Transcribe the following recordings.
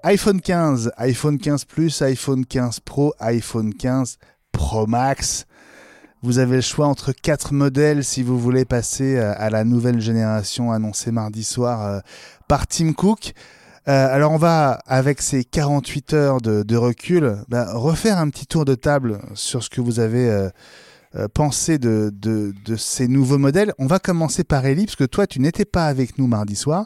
iPhone 15, iPhone 15 Plus, iPhone 15 Pro, iPhone 15 Pro Max. Vous avez le choix entre 4 modèles si vous voulez passer à la nouvelle génération annoncée mardi soir par Tim Cook. Alors on va, avec ces 48 heures de recul, refaire un petit tour de table sur ce que vous avez pensé de ces nouveaux modèles. On va commencer par Ellie, parce que toi tu n'étais pas avec nous mardi soir.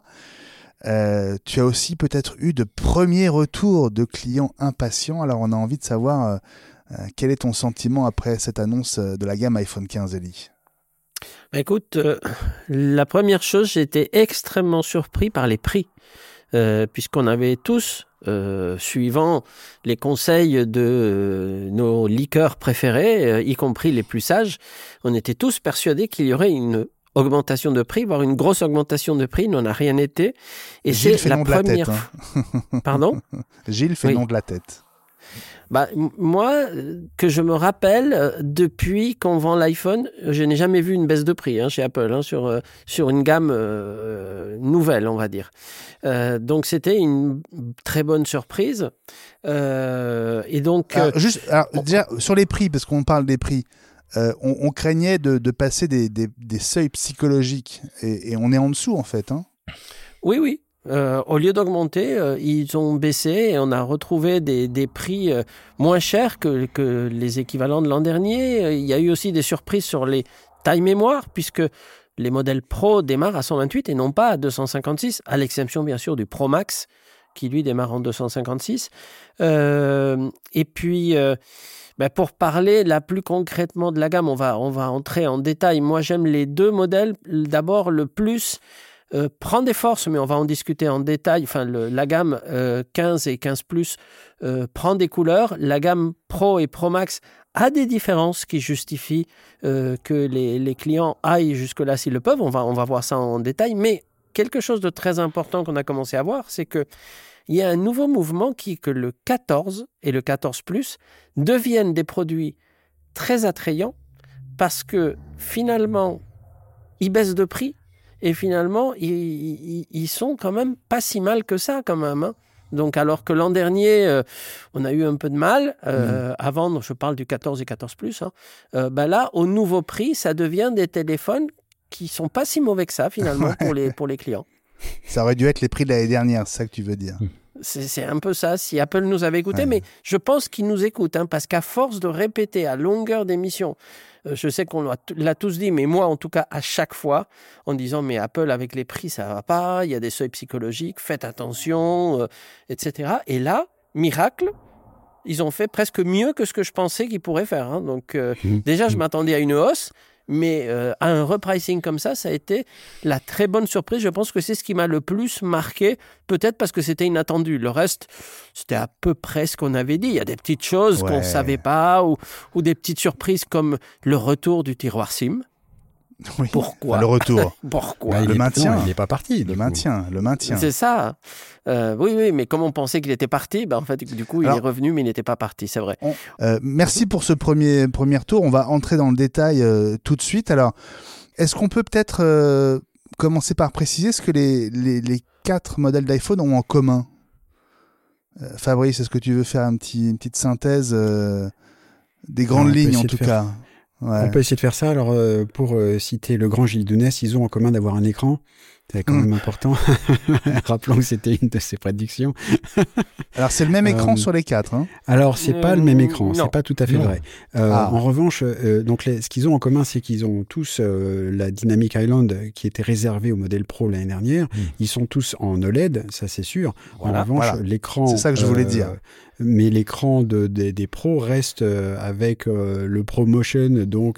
Tu as aussi peut-être eu de premiers retours de clients impatients. Alors on a envie de savoir quel est ton sentiment après cette annonce de la gamme iPhone 15, Ellie? Écoute, la première chose, j'ai été extrêmement surpris par les prix. Puisqu'on avait tous, suivant les conseils de nos liqueurs préférés, y compris les plus sages, on était tous persuadés qu'il y aurait une augmentation de prix, voire une grosse augmentation de prix. Il n'en a rien été. Et Gilles c'est la première... Pardon ? Gilles fait non de la tête. Moi, que je me rappelle, depuis qu'on vend l'iPhone, je n'ai jamais vu une baisse de prix chez Apple, sur une gamme nouvelle, on va dire. Donc, c'était une très bonne surprise. Et donc... déjà, sur les prix, parce qu'on parle des prix, on craignait de passer des seuils psychologiques. Et on est en dessous, en fait. Hein. Oui. Au lieu d'augmenter, ils ont baissé et on a retrouvé des prix moins chers que les équivalents de l'an dernier. Il y a eu aussi des surprises sur les tailles mémoire, puisque les modèles Pro démarrent à 128 et non pas à 256, à l'exception bien sûr du Pro Max, qui lui démarre en 256. Et puis... pour parler là plus concrètement de la gamme, on va entrer en détail. Moi, j'aime les deux modèles. D'abord, le Plus... prend des forces, mais on va en discuter en détail. Enfin, la gamme 15 et 15 Plus prend des couleurs. La gamme Pro et Pro Max a des différences qui justifient que les clients aillent jusque-là s'ils le peuvent. On va voir ça en détail. Mais quelque chose de très important qu'on a commencé à voir, c'est qu'il y a un nouveau mouvement qui est que le 14 et le 14 Plus deviennent des produits très attrayants parce que finalement, ils baissent de prix. Et finalement, ils sont quand même pas si mal que ça, quand même. Hein. Donc, alors que l'an dernier, on a eu un peu de mal à vendre, je parle du 14 et 14 Plus. Là, au nouveau prix, ça devient des téléphones qui sont pas si mauvais que ça, finalement, pour les clients. Ça aurait dû être les prix de l'année dernière, c'est ça que tu veux dire. C'est un peu ça, si Apple nous avait écoutés. Mais je pense qu'ils nous écoutent, parce qu'à force de répéter à longueur d'émission, je sais qu'on l'a tous dit, mais moi, en tout cas, à chaque fois, en disant, mais Apple, avec les prix, ça va pas, il y a des seuils psychologiques, faites attention, etc. Et là, miracle, ils ont fait presque mieux que ce que je pensais qu'ils pourraient faire. Hein. Donc, déjà, je m'attendais à une hausse, mais à un repricing comme ça a été la très bonne surprise. Je pense que c'est ce qui m'a le plus marqué, peut-être parce que c'était inattendu. Le reste, c'était à peu près ce qu'on avait dit. Il y a des petites choses qu'on ne savait pas ou des petites surprises comme le retour du tiroir SIM. Oui. Pourquoi le retour. Pourquoi le maintien. Il n'est pas parti. Le maintien. C'est ça. Oui, mais comme on pensait qu'il était parti, en fait, du coup, il est revenu, mais il n'était pas parti, c'est vrai. Merci pour ce premier tour. On va entrer dans le détail tout de suite. Alors, est-ce qu'on peut peut-être commencer par préciser ce que les 4 modèles d'iPhone ont en commun? Fabrice, est-ce que tu veux faire une petite synthèse des grandes lignes, en tout cas? Ouais. On peut essayer de faire ça. Alors, pour citer le grand Gilles Dounès, ils ont en commun d'avoir un écran. C'est quand même important. Rappelons que c'était une de ses prédictions. Alors, c'est le même écran sur les 4. Hein. Alors, c'est pas le même écran. Non. C'est pas tout à fait vrai. En revanche, ce qu'ils ont en commun, c'est qu'ils ont tous la Dynamic Island qui était réservée au modèle Pro l'année dernière. Ils sont tous en OLED, ça c'est sûr. En revanche, l'écran... C'est ça que je voulais dire. Mais l'écran des pros reste avec le ProMotion, donc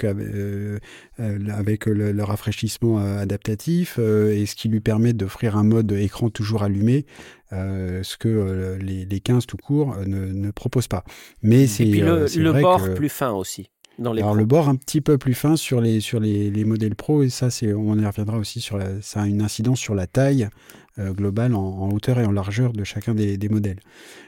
avec le rafraîchissement adaptatif, et ce qui lui permet d'offrir un mode écran toujours allumé, ce que les 15 tout court ne proposent pas. Mais c'est et puis le vrai bord que... plus fin aussi. Alors le bord un petit peu plus fin sur les modèles Pro, et ça on y reviendra aussi ça a une incidence sur la taille globale en hauteur et en largeur de chacun des modèles.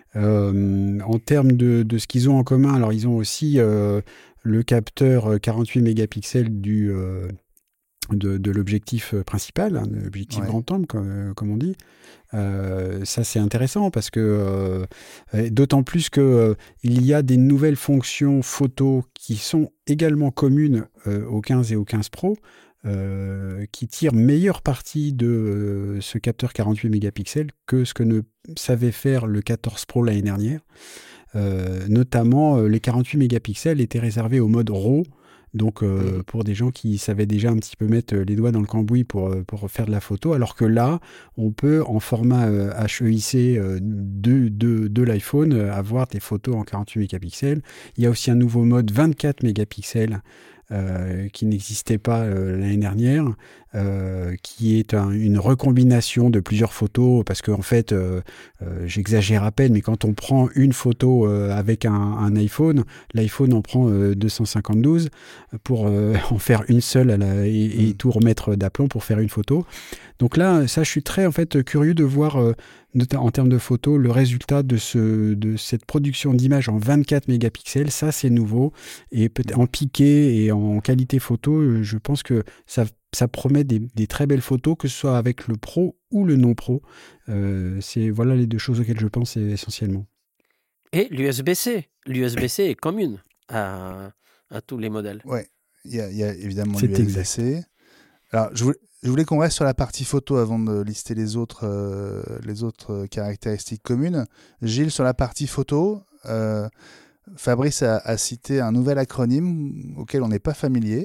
En termes de ce qu'ils ont en commun, alors ils ont aussi le capteur 48 mégapixels du de l'objectif principal, hein, l'objectif grand angle, comme on dit. Ça, c'est intéressant parce que d'autant plus que il y a des nouvelles fonctions photo qui sont également communes au 15 et au 15 Pro, qui tirent meilleure partie de ce capteur 48 mégapixels que ce que ne savait faire le 14 Pro l'année dernière. Notamment, les 48 mégapixels étaient réservés au mode RAW. Donc, pour des gens qui savaient déjà un petit peu mettre les doigts dans le cambouis pour faire de la photo, alors que là, on peut, en format HEIC de l'iPhone, avoir des photos en 48 mégapixels. Il y a aussi un nouveau mode 24 mégapixels qui n'existait pas l'année dernière, qui est une recombination de plusieurs photos, parce qu'en fait, j'exagère à peine, mais quand on prend une photo avec un iPhone, l'iPhone en prend 252 pour en faire une seule et tout remettre d'aplomb pour faire une photo. Donc là, ça, je suis très curieux de voir, en termes de photos, le résultat de cette production d'images en 24 mégapixels. Ça, c'est nouveau. Et en piqué et en qualité photo, je pense que ça promet des très belles photos, que ce soit avec le Pro ou le non Pro. Voilà les deux choses auxquelles je pense essentiellement. Et l'USB-C. L'USB-C est commune à tous les modèles. Oui, il y a évidemment l'USB-C. Alors, je voulais qu'on reste sur la partie photo avant de lister les autres caractéristiques communes. Gilles, sur la partie photo, Fabrice a cité un nouvel acronyme auquel on n'est pas familier.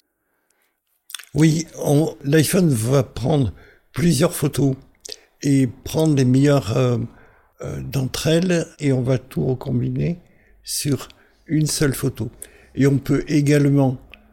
Oui, l'iPhone va prendre plusieurs photos et prendre les meilleures d'entre elles, et on va tout recombiner sur une seule photo. Et on peut également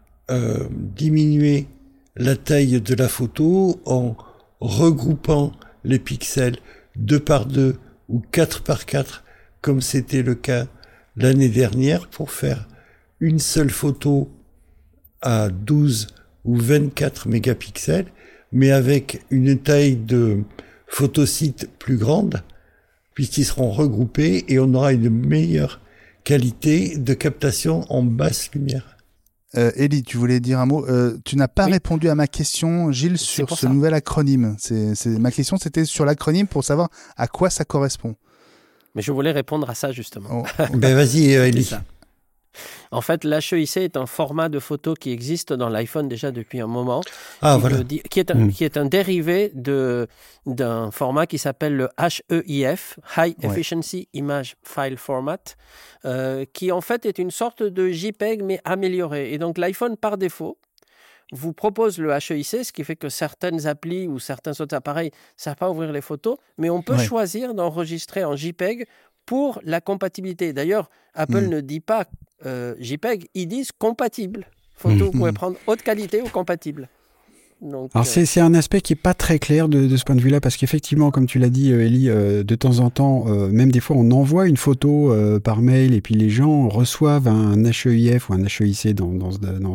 diminuer la taille de la photo en regroupant les pixels 2 par 2 ou 4 par 4, comme c'était le cas l'année dernière, pour faire une seule photo à 12 ou 24 mégapixels, mais avec une taille de photosite plus grande, puisqu'ils seront regroupés et on aura une meilleure qualité de captation en basse lumière. Élie, tu voulais dire un mot. Tu n'as pas répondu à ma question, Gilles, sur ce nouvel acronyme. Ma question, c'était sur l'acronyme pour savoir à quoi ça correspond. Mais je voulais répondre à ça, justement. Ben vas-y, Élie. En fait, l'HEIC est un format de photo qui existe dans l'iPhone déjà depuis un moment, qui est un dérivé d'un format qui s'appelle le HEIF, High Efficiency Image File Format, qui en fait est une sorte de JPEG mais amélioré. Et donc l'iPhone, par défaut, vous propose le HEIC, ce qui fait que certaines applis ou certains autres appareils ne savent pas ouvrir les photos, mais on peut choisir d'enregistrer en JPEG pour la compatibilité. D'ailleurs, Apple ne dit pas JPEG, ils disent compatible. Photo, vous pouvez prendre haute qualité ou compatible. Donc, alors c'est un aspect qui est pas très clair de ce point de vue-là, parce qu'effectivement, comme tu l'as dit, Élie, de temps en temps, même des fois, on envoie une photo par mail et puis les gens reçoivent un HEIF ou un HEIC dans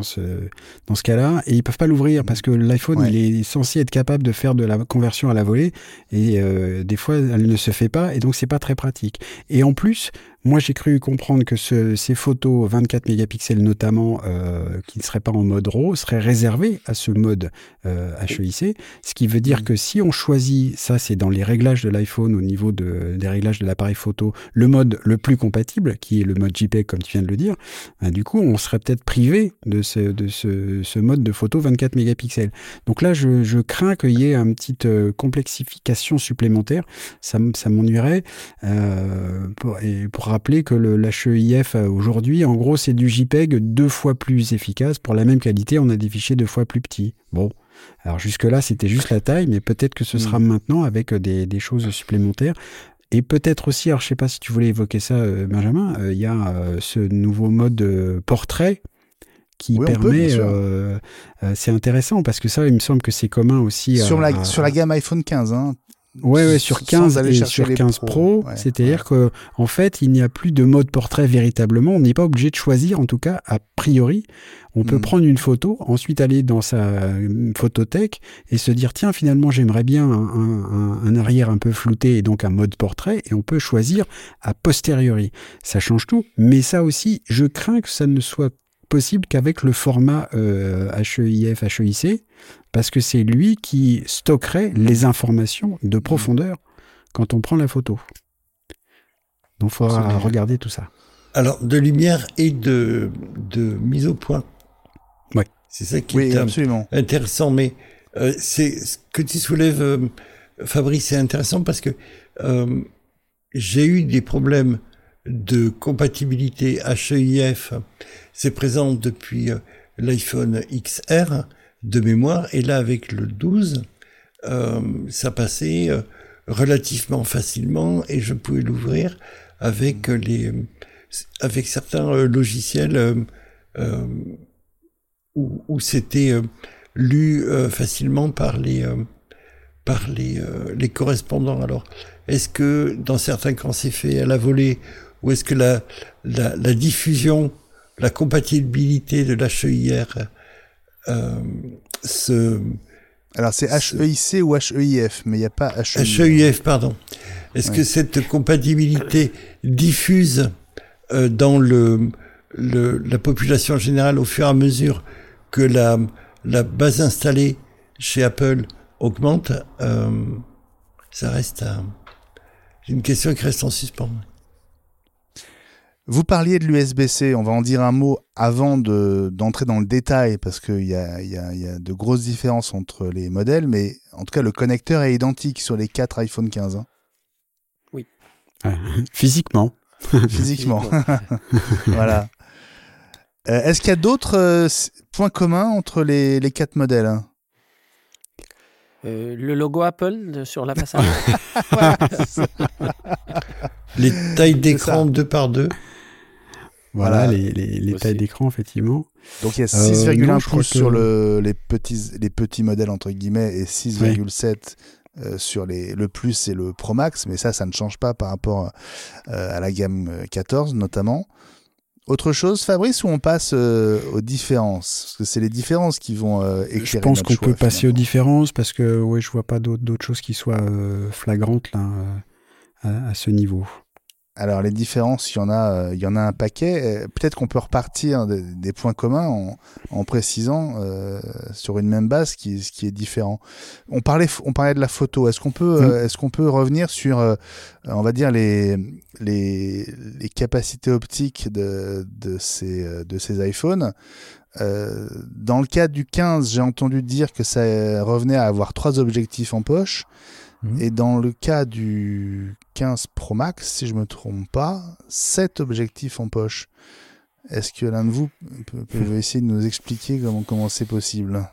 ce cas-là, et ils peuvent pas l'ouvrir parce que l'iPhone il est censé être capable de faire de la conversion à la volée, et des fois elle ne se fait pas, et donc c'est pas très pratique. Et en plus, moi, j'ai cru comprendre que ces photos 24 mégapixels notamment, qui ne seraient pas en mode RAW, seraient réservées à ce mode HEIC, ce qui veut dire que si on choisit, ça c'est dans les réglages de l'iPhone au niveau des réglages de l'appareil photo, le mode le plus compatible, qui est le mode JPEG comme tu viens de le dire, du coup on serait peut-être privé de ce mode de photo 24 mégapixels. Donc là, je crains qu'il y ait une petite complexification supplémentaire, ça m'ennuierait, pour rappeler que l'HEIF aujourd'hui, en gros, c'est du JPEG 2 fois plus efficace. Pour la même qualité, on a des fichiers 2 fois plus petits. Bon, alors jusque-là, c'était juste la taille, mais peut-être que ce sera maintenant avec des choses supplémentaires. Et peut-être aussi, alors je ne sais pas si tu voulais évoquer ça, Benjamin, il y a ce nouveau mode portrait qui permet... c'est intéressant, parce que ça, il me semble que c'est commun aussi... Sur la gamme iPhone 15, hein. Ouais, sur 15 et sur 15 Pro, c'est-à-dire que en fait, il n'y a plus de mode portrait véritablement. On n'est pas obligé de choisir, en tout cas, a priori. On peut prendre une photo, ensuite aller dans sa photothèque et se dire, tiens, finalement, j'aimerais bien un arrière un peu flouté et donc un mode portrait, et on peut choisir a posteriori. Ça change tout, mais ça aussi, je crains que ça ne soit possible qu'avec le format HEIF, HEIC, parce que c'est lui qui stockerait les informations de profondeur quand on prend la photo. Donc, il faudra regarder tout ça. Alors, de lumière et de mise au point. Ouais. C'est ça qui est absolument intéressant. Mais c'est ce que tu soulèves, Fabrice, c'est intéressant parce que j'ai eu des problèmes de compatibilité HEIF. C'est présent depuis l'iPhone XR de mémoire. Et là, avec le 12, ça passait relativement facilement et je pouvais l'ouvrir avec certains logiciels où c'était lu facilement par les correspondants. Alors, est-ce que dans certains cas c'est fait à la volée, ou est-ce que la diffusion, la compatibilité de l'HEIR Alors c'est HEIC ou HEIF, mais il n'y a pas HEIF. HEIF, pardon. Est-ce que cette compatibilité diffuse dans la population générale au fur et à mesure que la base installée chez Apple augmente? Ça reste une question qui reste en suspens. Vous parliez de l'USB-C, on va en dire un mot avant d'entrer dans le détail, parce qu'il y a de grosses différences entre les modèles, mais en tout cas le connecteur est identique sur les 4 iPhone 15. Hein. Oui. Physiquement. Physiquement. Voilà. Est-ce qu'il y a d'autres points communs entre les 4 modèles, hein? Le logo Apple sur la façade. Les tailles d'écran 2x2. Voilà, les tailles d'écran, effectivement. Donc il y a 6,1 pouces sur les petits modèles, entre guillemets, et 6,7 sur le Plus et le Pro Max, mais ça ne change pas par rapport à la gamme 14, notamment. Autre chose, Fabrice, ou on passe aux différences? Parce que c'est les différences qui vont éclairer Je pense notre qu'on choix, peut passer aux finalement. différences, parce que je vois pas d'autres choses qui soient flagrantes là, à ce niveau. Alors les différences, il y en a un paquet. Peut-être qu'on peut repartir des points communs en précisant sur une même base ce qui est différent. On parlait de la photo. Est-ce qu'on peut revenir sur on va dire les capacités optiques de ces iPhones? Dans le cas du 15, j'ai entendu dire que ça revenait à avoir 3 objectifs en poche. Et dans le cas du 15 Pro Max, si je ne me trompe pas, 7 objectifs en poche. Est-ce que l'un de vous peut essayer de nous expliquer comment c'est possible?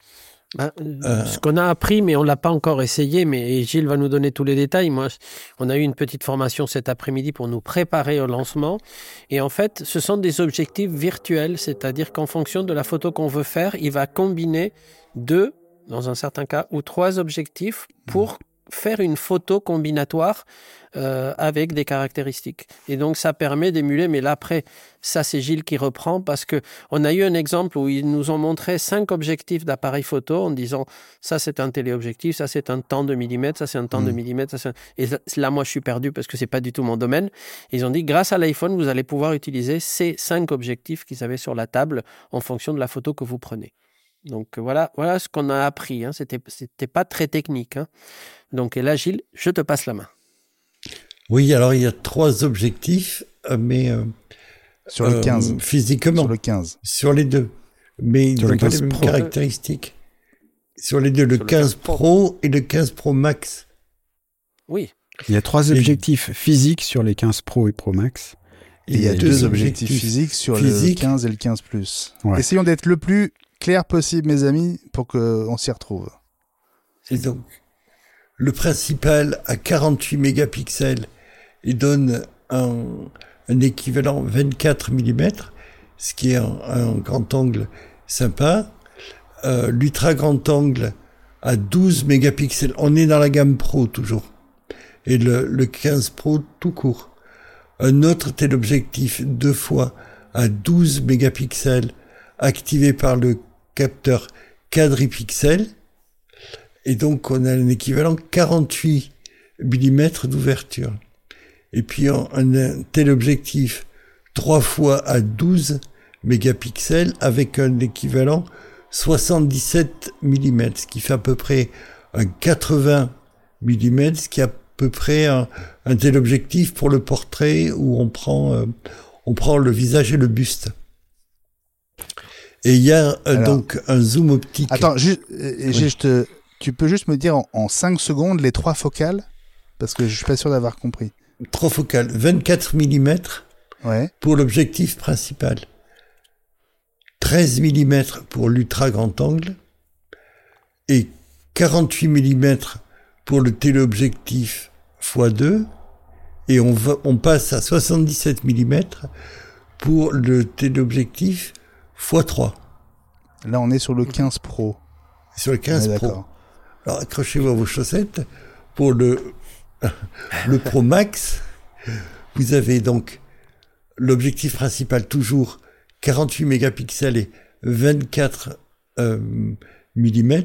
Ce qu'on a appris, mais on ne l'a pas encore essayé, mais Gilles va nous donner tous les détails. Moi, on a eu une petite formation cet après-midi pour nous préparer au lancement. Et en fait, ce sont des objectifs virtuels, c'est-à-dire qu'en fonction de la photo qu'on veut faire, il va combiner 2, dans un certain cas, ou 3 objectifs pour faire une photo combinatoire avec des caractéristiques. Et donc, ça permet d'émuler. Mais là, après, ça, c'est Gilles qui reprend parce qu'on a eu un exemple où ils nous ont montré 5 objectifs d'appareil photo en disant ça, c'est un téléobjectif, ça, c'est un temps de millimètre, ça, c'est un temps de millimètre. Et là, moi, je suis perdu parce que c'est pas du tout mon domaine. Et ils ont dit, grâce à l'iPhone, vous allez pouvoir utiliser ces 5 objectifs qu'ils avaient sur la table en fonction de la photo que vous prenez. Donc, voilà ce qu'on a appris. Hein. C'était pas très technique. Hein. Donc, et là, Gilles, je te passe la main. Oui, alors il y a 3 objectifs, mais sur le 15. Physiquement. Sur le 15. Sur les 2. Mais ils n'ont pas les mêmes caractéristiques. Sur les 2, le 15 Pro et le 15 Pro Max. Oui. Il y a 3 objectifs physiques sur les 15 Pro et Pro Max. Et il y a 2 objectifs physiques sur le 15 et le 15 Plus. Ouais. Essayons d'être le plus clair possible, mes amis, pour qu'on s'y retrouve. Et donc, le principal à 48 mégapixels et donne un équivalent 24 mm, ce qui est un grand angle sympa. L'ultra grand angle à 12 mégapixels. On est dans la gamme Pro toujours. Et le 15 Pro tout court. Un autre téléobjectif 2 fois à 12 mégapixels activé par le capteur quadripixel. Et donc, on a un équivalent 48 mm d'ouverture. Et puis, un téléobjectif 3 fois à 12 mégapixels avec un équivalent 77 mm, ce qui fait à peu près un 80 mm, ce qui est à peu près un téléobjectif pour le portrait où on prend le visage et le buste. Et il y a donc un zoom optique. Attends, tu peux juste me dire en 5 secondes les 3 focales? Parce que je suis pas sûr d'avoir compris. 3 focales, 24 mm pour l'objectif principal, 13 mm pour l'ultra grand angle et 48 mm pour le téléobjectif x2, et on passe à 77 mm pour le téléobjectif x3. Là, on est sur le 15 Pro. Sur le 15 Pro. Alors, accrochez-vous à vos chaussettes. Pour le Pro Max, vous avez donc l'objectif principal toujours 48 mégapixels et 24 mm.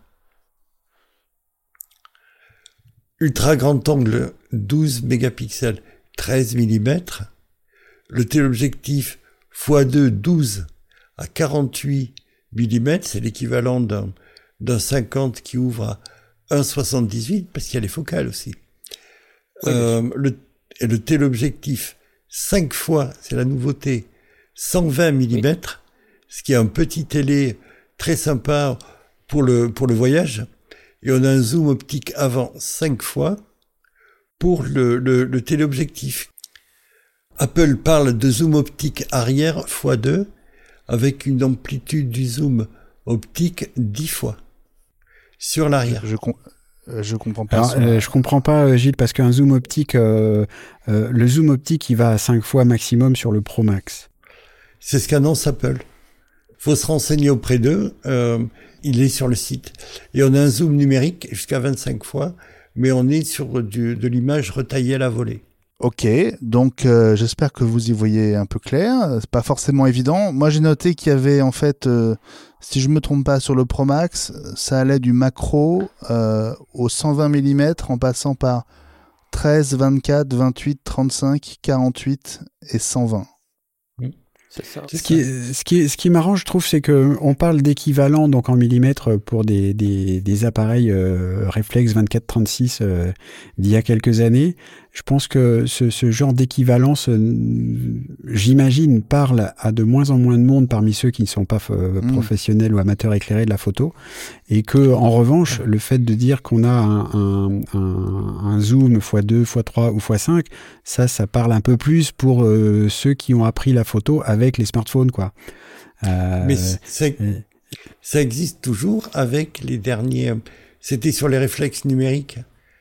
Ultra grand angle 12 mégapixels, 13 mm. Le téléobjectif x2 12 à 48 mm, c'est l'équivalent d'un 50 qui ouvre à 1,78 parce qu'il y a les focales aussi. Oui, et le téléobjectif 5 fois, c'est la nouveauté, 120 mm, ce qui est un petit télé très sympa pour le voyage. Et on a un zoom optique avant 5 fois pour le téléobjectif. Apple parle de zoom optique arrière x2 avec une amplitude du zoom optique 10 fois sur l'arrière. Je comprends pas. Alors, je comprends pas, Gilles, parce qu'un zoom optique, le zoom optique, il va à 5 fois maximum sur le Pro Max. C'est ce qu'annonce Apple. Faut se renseigner auprès d'eux. Il est sur le site. Et on a un zoom numérique jusqu'à 25 fois, mais on est sur de l'image retaillée à la volée. Ok, donc j'espère que vous y voyez un peu clair. C'est pas forcément évident. Moi, j'ai noté qu'il y avait en fait, si je me trompe pas, sur le Pro Max, ça allait du macro au 120 mm en passant par 13, 24, 28, 35, 48 et 120. C'est ça. Ce qui est marrant, je trouve, c'est que on parle d'équivalent donc en millimètres pour des appareils réflex 24-36 d'il y a quelques années. Je pense que ce genre d'équivalence, j'imagine, parle à de moins en moins de monde parmi ceux qui ne sont pas professionnels ou amateurs éclairés de la photo, et que en revanche, le fait de dire qu'on a un zoom x2, x3 ou x5, ça parle un peu plus pour ceux qui ont appris la photo avec les smartphones, quoi. Mais ça existe toujours avec les derniers. C'était sur les réflexes numériques.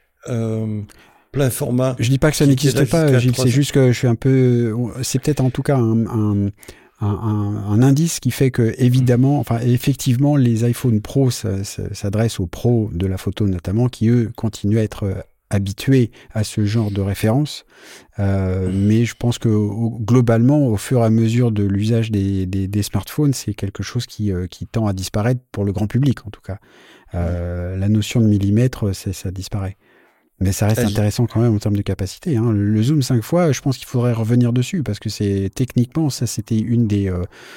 Plein format. Je dis pas que ça n'existe pas, Gilles, c'est juste que je suis un peu... C'est peut-être en tout cas un indice qui fait que, évidemment, enfin, effectivement, les iPhone Pro s'adressent aux pros de la photo notamment, qui, eux, continuent à être habitués à ce genre de référence. Mais je pense que globalement, au fur et à mesure de l'usage des smartphones, c'est quelque chose qui tend à disparaître pour le grand public, en tout cas. La notion de millimètre, ça disparaît. Mais ça reste intéressant quand même en termes de capacité. Hein. Le zoom 5 fois, je pense qu'il faudrait revenir dessus parce que techniquement, ça c'était une des,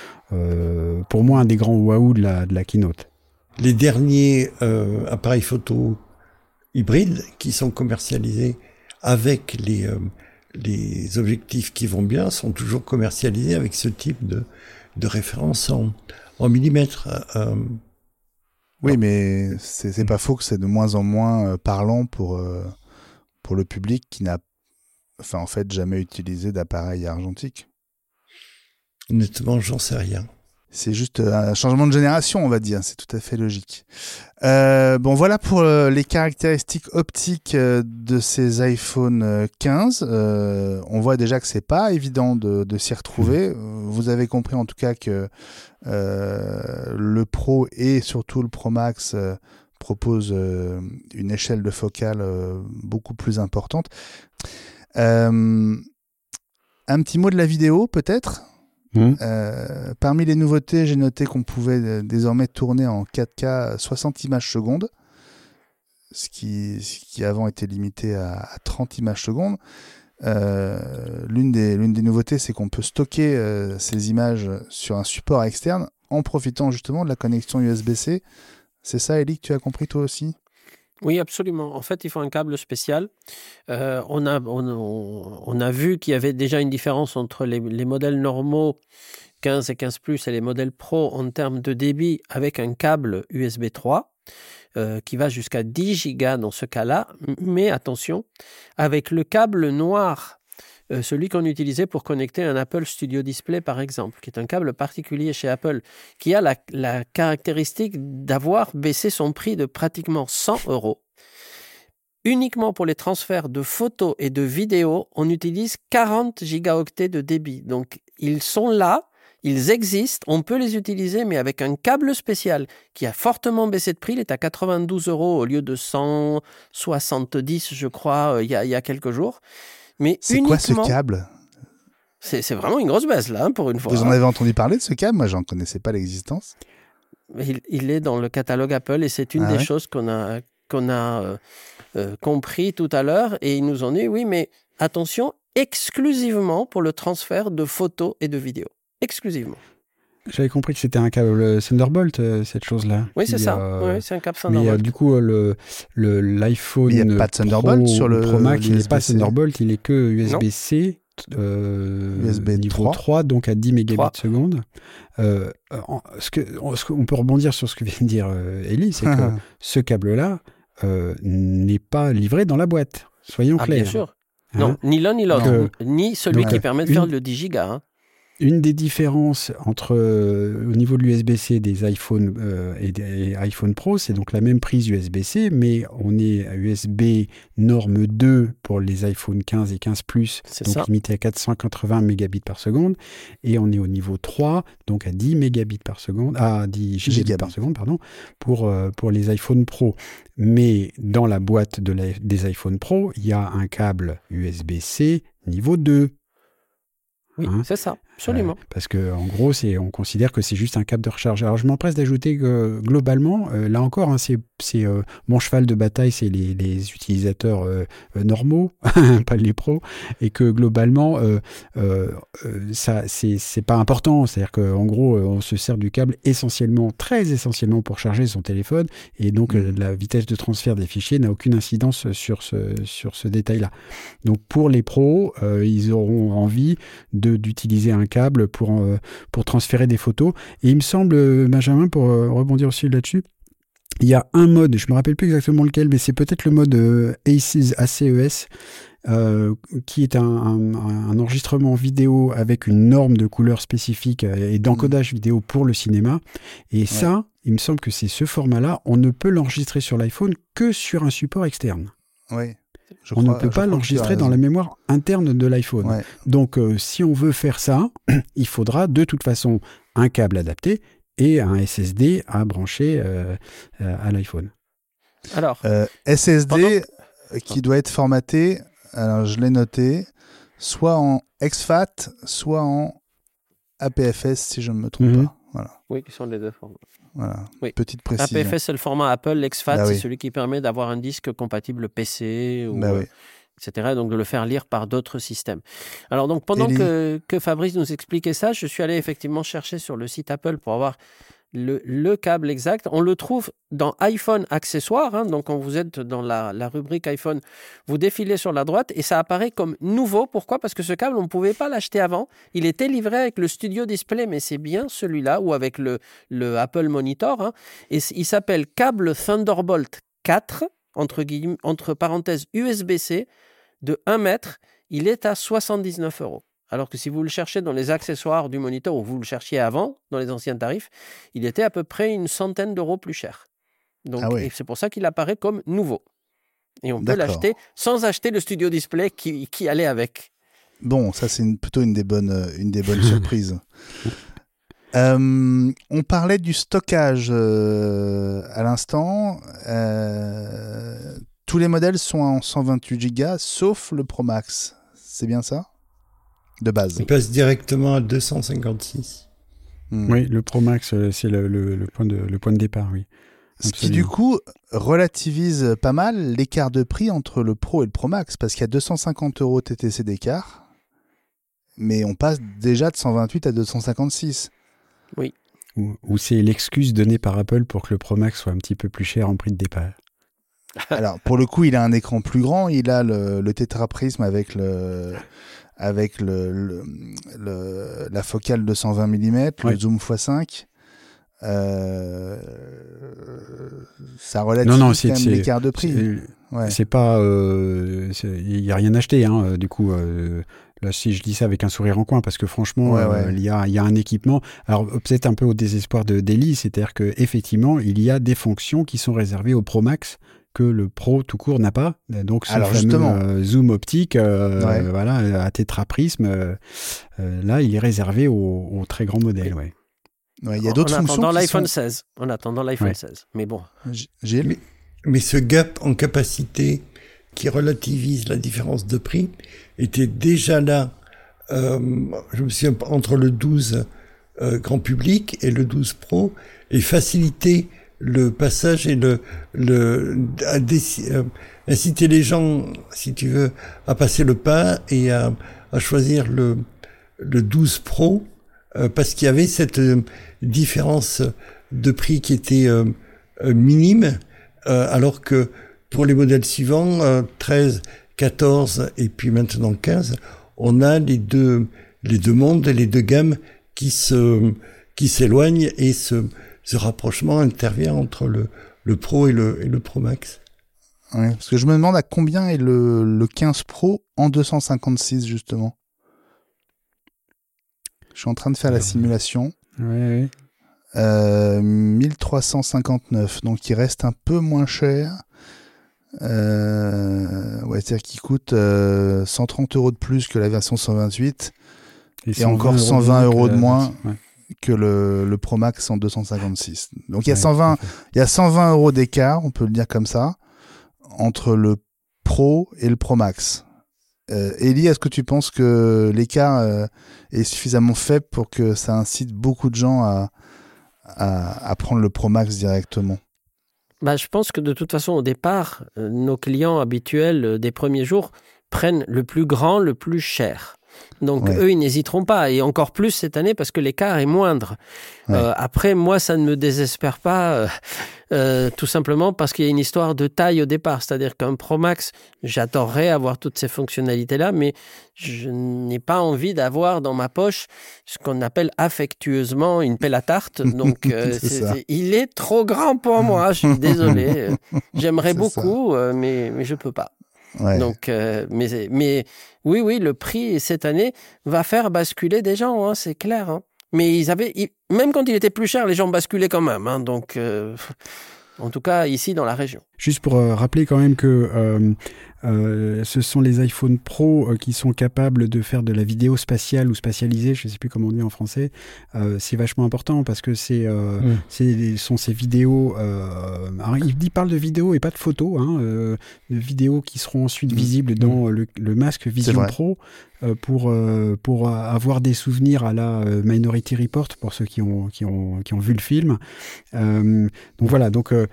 pour moi, un des grands waouh de la keynote. Les derniers appareils photo hybrides qui sont commercialisés avec les objectifs qui vont bien sont toujours commercialisés avec ce type de référence en millimètres. Oui, mais c'est pas faux que c'est de moins en moins parlant pour le public qui n'a, enfin, en fait, jamais utilisé d'appareil argentique. Honnêtement, j'en sais rien. C'est juste un changement de génération, on va dire. C'est tout à fait logique. Bon, voilà pour les caractéristiques optiques de ces iPhone 15. On voit déjà que c'est pas évident de s'y retrouver. Vous avez compris en tout cas que le Pro et surtout le Pro Max proposent une échelle de focale beaucoup plus importante. Un petit mot de la vidéo, peut-être. Parmi les nouveautés, j'ai noté qu'on pouvait désormais tourner en 4K 60 images secondes, ce qui avant était limité à 30 images secondes. l'une des nouveautés, c'est qu'on peut stocker ces images sur un support externe en profitant justement de la connexion USB-C. C'est ça, Elie, que tu as compris toi aussi? Oui, absolument. En fait, il faut un câble spécial. On a vu qu'il y avait déjà une différence entre les modèles normaux 15 et 15 Plus et les modèles Pro en termes de débit avec un câble USB 3 qui va jusqu'à 10 gigas dans ce cas-là. Mais attention, avec le câble noir, celui qu'on utilisait pour connecter un Apple Studio Display par exemple, qui est un câble particulier chez Apple, qui a la caractéristique d'avoir baissé son prix de pratiquement 100 €. Uniquement pour les transferts de photos et de vidéos, on utilise 40 gigaoctets de débit. Donc, ils sont là, ils existent, on peut les utiliser, mais avec un câble spécial qui a fortement baissé de prix. Il est à 92 € au lieu de 170, je crois, il y a quelques jours. Mais c'est quoi ce câble? C'est vraiment une grosse baisse, là, hein, pour une fois. Vous en avez entendu parler de ce câble? Moi, j'en connaissais pas l'existence. Il est dans le catalogue Apple et c'est une des choses qu'on a compris tout à l'heure. Et ils nous ont dit, oui, mais attention, exclusivement pour le transfert de photos et de vidéos. Exclusivement. J'avais compris que c'était un câble Thunderbolt, cette chose-là. Oui, c'est ça. Oui, c'est un câble Thunderbolt. Mais du coup, l'iPhone il n'y a pas de Thunderbolt Pro, sur le Pro Max, il n'est pas USB-C. Thunderbolt, il est que USB-C, USB niveau 3, donc à 10 mégabits seconde. On peut rebondir sur ce que vient de dire Elie, c'est que ce câble-là n'est pas livré dans la boîte. Soyons clairs. Bien sûr. Non, ni l'un ni l'autre. Ni celui qui permet de faire le 10 gigas. Hein. Une des différences entre au niveau de l'USB-C des iPhones et des iPhone Pro, c'est donc la même prise USB-C, mais on est à USB norme 2 pour les iPhone 15 et 15 Plus, donc ça. Limité à 480 mégabits par seconde, et on est au niveau 3, donc à 10 mégabits par seconde, à 10 gigabits par seconde, pardon, pour les iPhone Pro. Mais dans la boîte des iPhone Pro, il y a un câble USB-C niveau 2. Oui, c'est ça, absolument. Parce qu'en gros, on considère que c'est juste un câble de recharge. Alors, je m'empresse d'ajouter que, globalement, là encore, hein, c'est mon cheval de bataille, c'est les utilisateurs normaux, pas les pros, et que, globalement, ça, c'est pas important. C'est-à-dire qu'en gros, on se sert du câble très essentiellement pour charger son téléphone, et donc la vitesse de transfert des fichiers n'a aucune incidence sur ce détail-là. Donc, pour les pros, ils auront envie d'utiliser un câble pour transférer des photos. Et il me semble, Benjamin, pour rebondir aussi là-dessus, il y a un mode, je ne me rappelle plus exactement lequel, mais c'est peut-être le mode ACES, qui est un enregistrement vidéo avec une norme de couleur spécifique et d'encodage vidéo pour le cinéma. Et ça, il me semble que c'est ce format-là, on ne peut l'enregistrer sur l'iPhone que sur un support externe. Oui. On ne peut pas l'enregistrer dans la mémoire interne de l'iPhone. Ouais. Donc, si on veut faire ça, il faudra de toute façon un câble adapté et un SSD à brancher à l'iPhone. Alors, SSD qui doit être formaté, alors je l'ai noté, soit en exFAT, soit en APFS, si je ne me trompe pas. Voilà. Oui, qui sont les deux formats. Voilà, oui. Petite précision. APFS, c'est le format Apple. L'exFAT, c'est celui qui permet d'avoir un disque compatible PC, ou, etc. Donc, de le faire lire par d'autres systèmes. Alors, donc, pendant que Fabrice nous expliquait ça, je suis allé effectivement chercher sur le site Apple pour avoir le câble exact. On le trouve dans iPhone accessoires. Hein, donc, quand vous êtes dans la rubrique iPhone, vous défilez sur la droite et ça apparaît comme nouveau. Pourquoi ? Parce que ce câble, on ne pouvait pas l'acheter avant. Il était livré avec le Studio Display, mais c'est bien celui-là ou avec le Apple Monitor. Hein, et il s'appelle câble Thunderbolt 4, entre parenthèses USB-C, de 1 mètre. Il est à 79 €. Alors que si vous le cherchez dans les accessoires du moniteur ou vous le cherchiez avant, dans les anciens tarifs, il était à peu près une centaine d'euros plus cher. Donc, et c'est pour ça qu'il apparaît comme nouveau. Et on peut l'acheter sans acheter le Studio Display qui allait avec. Bon, ça c'est plutôt une des bonnes surprises. On parlait du stockage à l'instant. Tous les modèles sont en 128 Go, sauf le Pro Max. C'est bien ça ? De base. Il passe directement à 256. Oui, le Pro Max, c'est le point de départ, oui. Ce qui, du coup, relativise pas mal l'écart de prix entre le Pro et le Pro Max, parce qu'il y a 250 € TTC d'écart, mais on passe déjà de 128 à 256. Oui. Ou c'est l'excuse donnée par Apple pour que le Pro Max soit un petit peu plus cher en prix de départ. Alors, pour le coup, il a un écran plus grand, il a le tétraprisme avec la focale de 120 mm, le zoom x5. Ça relativise quand même l'écart de prix. C'est pas, il y a rien acheté, hein, du coup. Là, si je dis ça avec un sourire en coin, parce que franchement, il y a un équipement. Alors peut-être un peu au désespoir d'Eli, c'est-à-dire que effectivement, il y a des fonctions qui sont réservées au Pro Max que le Pro tout court n'a pas. Donc ce fameux zoom optique, voilà, à tétraprisme, là, il est réservé au très grand modèle. Ouais. Ouais, il y a d'autres fonctions. En attendant l'iPhone 16. Mais bon. Mais ce gap en capacité qui relativise la différence de prix était déjà là, je me souviens, entre le 12 grand public et le 12 Pro, et faciliter le passage et inciter les gens, si tu veux, à passer le pas et à choisir le 12 Pro, parce qu'il y avait cette différence de prix qui était minime, alors que pour les modèles suivants, 13, 14 et puis maintenant 15, on a les deux mondes, les deux gammes qui s'éloignent, et ce rapprochement intervient entre le Pro et le Pro Max. Ouais, parce que je me demande à combien est le 15 Pro en 256 justement. Je suis en train de faire la simulation. Ouais. 1359, donc il reste un peu moins cher. C'est-à-dire qu'il coûte 130 € de plus que la version 128 et encore 120 € de moins que le Pro Max en 256. Donc il y a 120 € d'écart, on peut le dire comme ça, entre le Pro et le Pro Max. Eli, est-ce que tu penses que l'écart est suffisamment faible pour que ça incite beaucoup de gens à prendre le Pro Max directement? Je pense que de toute façon, au départ, nos clients habituels des premiers jours prennent le plus grand, le plus cher. Donc, eux, ils n'hésiteront pas. Et encore plus cette année parce que l'écart est moindre. Après, moi, ça ne me désespère pas, tout simplement parce qu'il y a une histoire de taille au départ. C'est-à-dire qu'un Pro Max, j'adorerais avoir toutes ces fonctionnalités-là, mais je n'ai pas envie d'avoir dans ma poche ce qu'on appelle affectueusement une pelle à tarte. Donc, il est trop grand pour moi. Je suis désolé. J'aimerais beaucoup, mais je peux pas. Ouais. Donc, mais oui, le prix cette année va faire basculer des gens, hein, c'est clair. Hein. Mais même quand il était plus cher, les gens basculaient quand même. Hein, donc, en tout cas, ici dans la région. Juste pour rappeler quand même que ce sont les iPhone Pro qui sont capables de faire de la vidéo spatiale ou spatialisée, je ne sais plus comment on dit en français. C'est vachement important parce que sont ces vidéos... alors, il parle de vidéos et pas de photos, hein, de vidéos qui seront ensuite visibles dans le masque Vision Pro pour avoir des souvenirs à la Minority Report pour ceux qui ont vu le film. Donc voilà,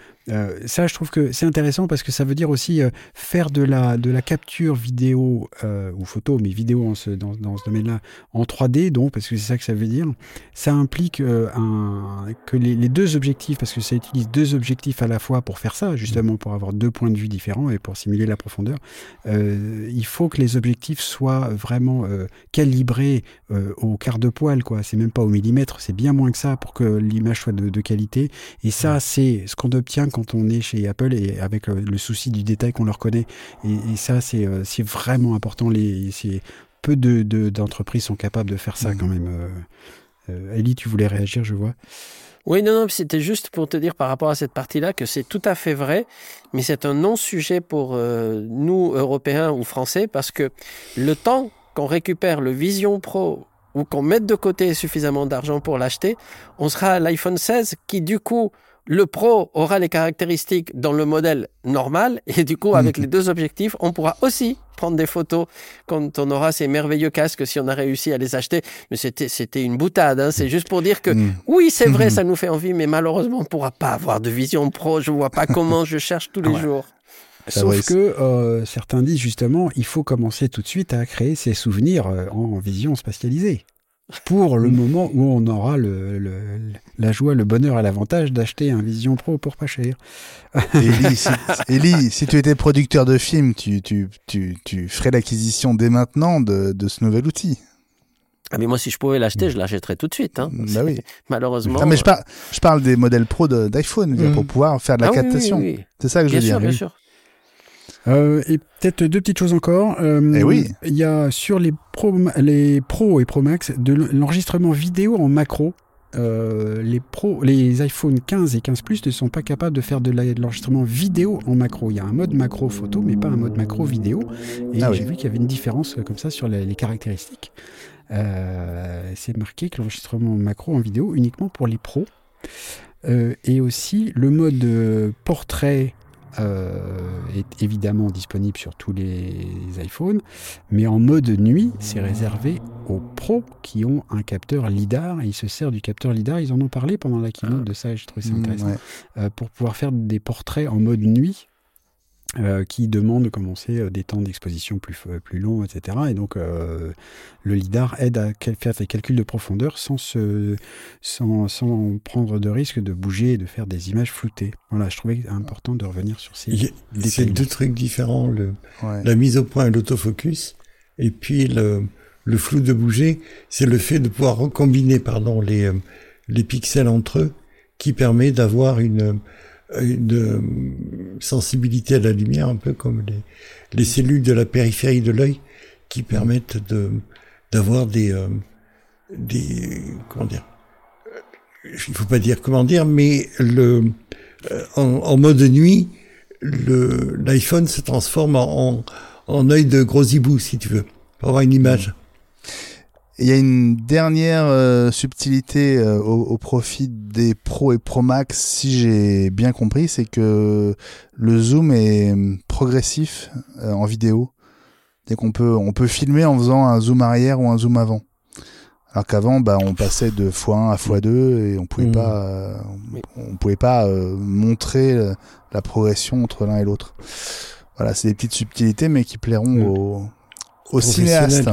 ça je trouve que c'est intéressant parce que ça veut dire aussi faire de la capture vidéo ou photo, mais vidéo dans ce domaine-là en 3D, donc parce que c'est ça que ça veut dire. Ça implique que les deux objectifs, parce que ça utilise deux objectifs à la fois pour faire ça, justement pour avoir deux points de vue différents et pour simuler la profondeur. Il faut que les objectifs soient vraiment calibrés au quart de poil, quoi. C'est même pas au millimètre, c'est bien moins que ça pour que l'image soit de qualité. Et ça, c'est ce qu'on obtient quand on est chez Apple et avec le souci du détail qu'on leur connaît. Et ça, c'est vraiment important. Peu d'entreprises sont capables de faire ça quand même. Eli, tu voulais réagir, je vois. Oui, non, c'était juste pour te dire par rapport à cette partie-là que c'est tout à fait vrai, mais c'est un non-sujet pour nous, Européens ou Français, parce que le temps qu'on récupère le Vision Pro ou qu'on mette de côté suffisamment d'argent pour l'acheter, on sera à l'iPhone 16 qui, du coup, le Pro aura les caractéristiques dans le modèle normal et du coup, avec les deux objectifs, on pourra aussi prendre des photos quand on aura ces merveilleux casques si on a réussi à les acheter. Mais c'était une boutade, hein. C'est juste pour dire que oui, c'est vrai, ça nous fait envie, mais malheureusement, on ne pourra pas avoir de vision Pro. Je ne vois pas comment, je cherche tous les jours. Sauf que certains disent justement, il faut commencer tout de suite à créer ses souvenirs en vision spatialisée. Pour le moment où on aura la joie, le bonheur et l'avantage d'acheter un Vision Pro pour pas cher. Élie, si tu étais producteur de films, tu ferais l'acquisition dès maintenant de ce nouvel outil. Ah mais moi, si je pouvais l'acheter, je l'achèterais tout de suite. Hein. Bah oui. Malheureusement. Ah, mais je parle des modèles pro d'iPhone pour pouvoir faire de la captation. Oui. C'est ça que je veux dire. Bien sûr. Et peut-être deux petites choses encore. Il y a sur les Pro et Pro Max de l'enregistrement vidéo en macro. Les iPhone 15 et 15 Plus ne sont pas capables de faire de l'enregistrement vidéo en macro. Il y a un mode macro photo, mais pas un mode macro vidéo. Et j'ai vu qu'il y avait une différence comme ça sur les caractéristiques. C'est marqué que l'enregistrement macro en vidéo uniquement pour les pros. Et aussi le mode portrait est évidemment disponible sur tous les iPhones, mais en mode nuit, c'est réservé aux pros qui ont un capteur LiDAR, et ils se servent du capteur LiDAR, ils en ont parlé pendant la keynote de ça, et j'ai trouvé ça intéressant, pour pouvoir faire des portraits en mode nuit, qui demandent, comme on sait, des temps d'exposition plus longs, etc. Et donc, le LiDAR aide à faire des calculs de profondeur sans prendre de risque de bouger et de faire des images floutées. Voilà, je trouvais important de revenir sur ces détails. C'est deux trucs différents, la mise au point et l'autofocus, et puis le flou de bouger, c'est le fait de pouvoir recombiner les pixels entre eux, qui permet d'avoir une sensibilité à la lumière, un peu comme les cellules de la périphérie de l'œil, qui permettent d'avoir des comment dire, il faut pas dire comment dire, mais en mode nuit, l'iPhone se transforme en œil de gros hibou, si tu veux, pour avoir une image. Il y a une dernière subtilité au profit des Pro et Pro Max, si j'ai bien compris, c'est que le zoom est progressif en vidéo. C'est-à-dire on peut filmer en faisant un zoom arrière ou un zoom avant. Alors qu'avant, on passait de x1 à x2 et on pouvait pas montrer la progression entre l'un et l'autre. Voilà, c'est des petites subtilités, mais qui plairont aux cinéastes.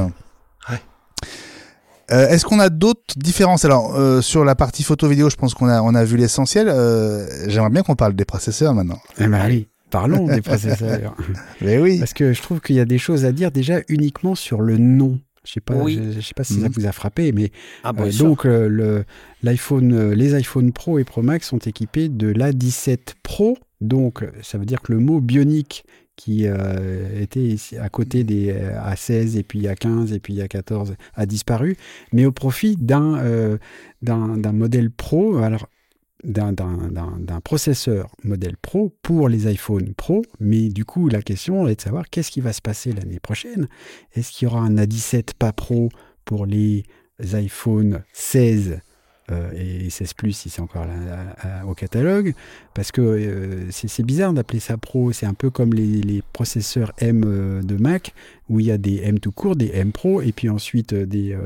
Est-ce qu'on a d'autres différences? Alors, sur la partie photo-vidéo, je pense qu'on a vu l'essentiel. J'aimerais bien qu'on parle des processeurs maintenant. Allez, parlons des processeurs. Mais oui. Parce que je trouve qu'il y a des choses à dire déjà uniquement sur le nom. Je sais pas si ça vous a frappé, mais donc les iPhone Pro et Pro Max sont équipés de l'A17 Pro. Donc, ça veut dire que le mot bionique qui était à côté des A16 et puis A15 et puis A14 a disparu, mais au profit d'un modèle Pro, alors d'un processeur modèle Pro pour les iPhone Pro. Mais du coup, la question est de savoir qu'est-ce qui va se passer l'année prochaine. Est-ce qu'il y aura un A17 pas Pro pour les iPhone 16 et 16 Plus si c'est encore au catalogue, parce que c'est bizarre d'appeler ça Pro. C'est un peu comme les processeurs M de Mac, où il y a des M tout court, des M Pro, et puis ensuite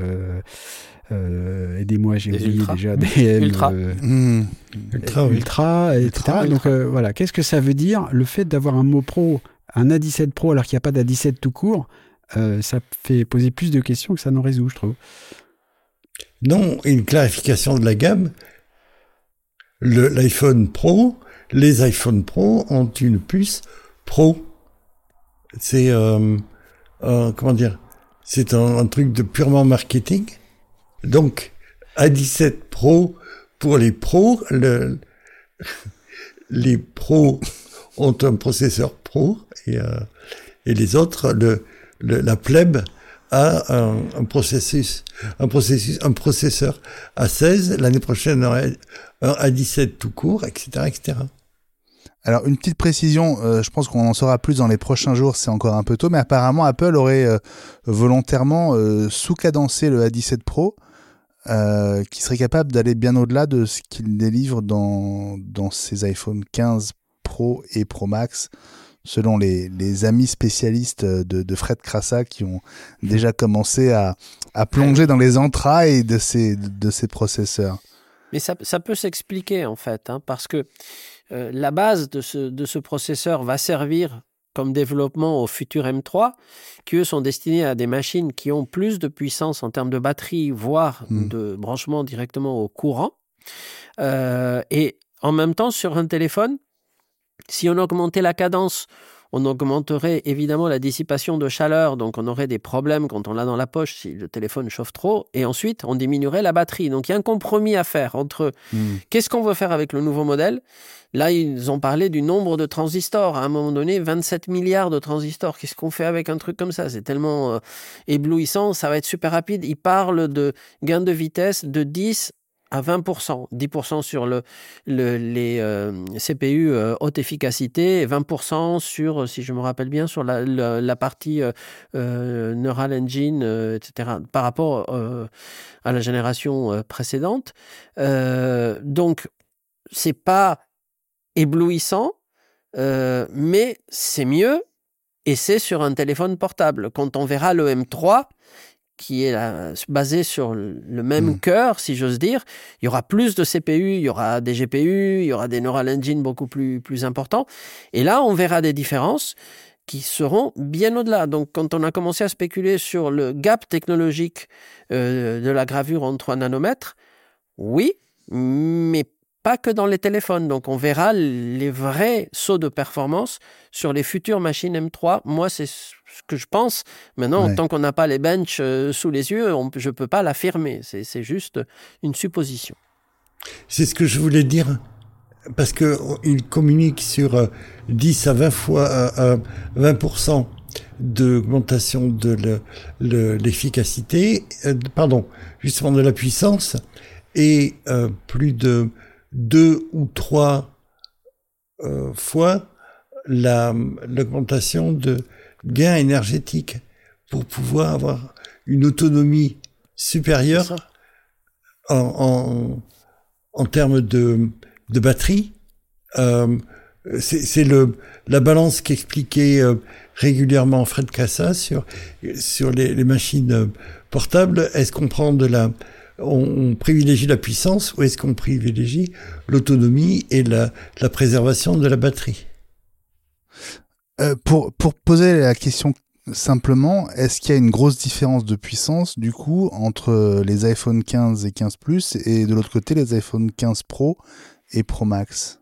aidez-moi, j'ai oublié déjà des M Ultra, etc. Donc voilà, qu'est-ce que ça veut dire le fait d'avoir un mot Pro, un A17 Pro alors qu'il n'y a pas d'A17 tout court? Ça fait poser plus de questions que ça n'en résout, je trouve. Non, une clarification de la gamme. L'iPhone Pro, les iPhone Pro ont une puce Pro. C'est comment dire, c'est un truc de purement marketing. Donc A17 Pro pour les pros, les pros ont un processeur Pro et les autres, la plèbe a un processeur A16, l'année prochaine un A17 tout court, etc., etc. Alors, une petite précision, je pense qu'on en saura plus dans les prochains jours, c'est encore un peu tôt, mais apparemment Apple aurait volontairement sous-cadencé le A17 Pro qui serait capable d'aller bien au-delà de ce qu'il délivre dans ses iPhone 15 Pro et Pro Max, selon les amis spécialistes de Fred Krasa qui ont déjà commencé à plonger dans les entrailles de ces processeurs. Mais ça peut s'expliquer en fait, hein, parce que la base de ce processeur va servir comme développement au futur M3, qui eux sont destinés à des machines qui ont plus de puissance en termes de batterie, voire de branchement directement au courant. Et en même temps, sur un téléphone, si on augmentait la cadence, on augmenterait évidemment la dissipation de chaleur, donc on aurait des problèmes quand on l'a dans la poche si le téléphone chauffe trop, et ensuite on diminuerait la batterie. Donc il y a un compromis à faire entre qu'est-ce qu'on veut faire avec le nouveau modèle. Là, ils ont parlé du nombre de transistors. À un moment donné, 27 milliards de transistors. Qu'est-ce qu'on fait avec un truc comme ça? C'est tellement éblouissant, ça va être super rapide. Ils parlent de gain de vitesse de 10 à 20%, 10% sur les CPU haute efficacité et 20% sur, si je me rappelle bien, sur la partie Neural Engine, etc., par rapport à la génération précédente. Donc, c'est pas éblouissant, mais c'est mieux et c'est sur un téléphone portable. Quand on verra le M3, qui est basé sur le même cœur, si j'ose dire, il y aura plus de CPU, il y aura des GPU, il y aura des Neural Engine beaucoup plus importants. Et là, on verra des différences qui seront bien au-delà. Donc, quand on a commencé à spéculer sur le gap technologique de la gravure en 3 nanomètres, oui, mais pas que dans les téléphones. Donc, on verra les vrais sauts de performance sur les futures machines M3. Moi, c'est ce que je pense. Maintenant, tant qu'on n'a pas les benches sous les yeux, je ne peux pas l'affirmer. C'est juste une supposition. C'est ce que je voulais dire. Parce qu'il communique sur 10 à 20 fois 20% d'augmentation de l'efficacité, justement de la puissance, et plus de 2 ou 3 fois l'augmentation de gain énergétique pour pouvoir avoir une autonomie supérieure en termes de batterie. C'est la balance qu'expliquait régulièrement Fred Krasa sur les machines portables. Est-ce qu'on prend on privilégie la puissance ou est-ce qu'on privilégie l'autonomie et la préservation de la batterie? Pour poser la question simplement, est-ce qu'il y a une grosse différence de puissance du coup entre les iPhone 15 et 15 Plus et de l'autre côté les iPhone 15 Pro et Pro Max?